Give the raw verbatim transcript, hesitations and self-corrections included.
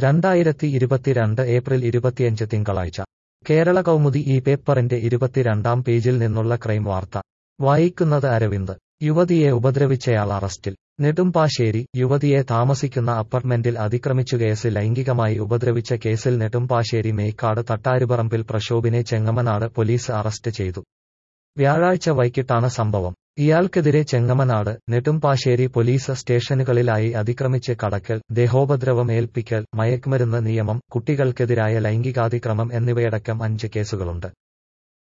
രണ്ടായിരത്തി ഇരുപത്തിരണ്ട് ഏപ്രിൽ ഇരുപത്തിയഞ്ച് തിങ്കളാഴ്ച കേരള കൗമുദി ഈ പേപ്പറിന്റെ ഇരുപത്തിരണ്ടാം പേജിൽ നിന്നുള്ള ക്രൈം വാർത്ത വായിക്കുന്നത് അരവിന്ദ്. യുവതിയെ ഉപദ്രവിച്ചയാൾ അറസ്റ്റിൽ. നെടുമ്പാശ്ശേരി. യുവതിയെ താമസിക്കുന്ന അപ്പാർട്ട്മെന്റിൽ അതിക്രമിച്ചു കേസ് ലൈംഗികമായി ഉപദ്രവിച്ച കേസിൽ നെടുമ്പാശ്ശേരി മേക്കാട് തട്ടാരുപറമ്പിൽ പ്രശോഭിനെ ചെങ്ങമനാട് പോലീസ് അറസ്റ്റ് ചെയ്തു. വ്യാഴാഴ്ച വൈകിട്ടാണ് സംഭവം. ഇയാൾക്കെതിരെ ചെങ്ങമനാട്, നെടുമ്പാശ്ശേരി പോലീസ് സ്റ്റേഷനുകളിലായി അതിക്രമിച്ച് കടക്കൽ, ദേഹോപദ്രവം ഏൽപ്പിക്കൽ, മയക്കുമരുന്ന് നിയമം, കുട്ടികൾക്കെതിരായ ലൈംഗികാതിക്രമം എന്നിവയടക്കം അഞ്ച് കേസുകളുണ്ട്.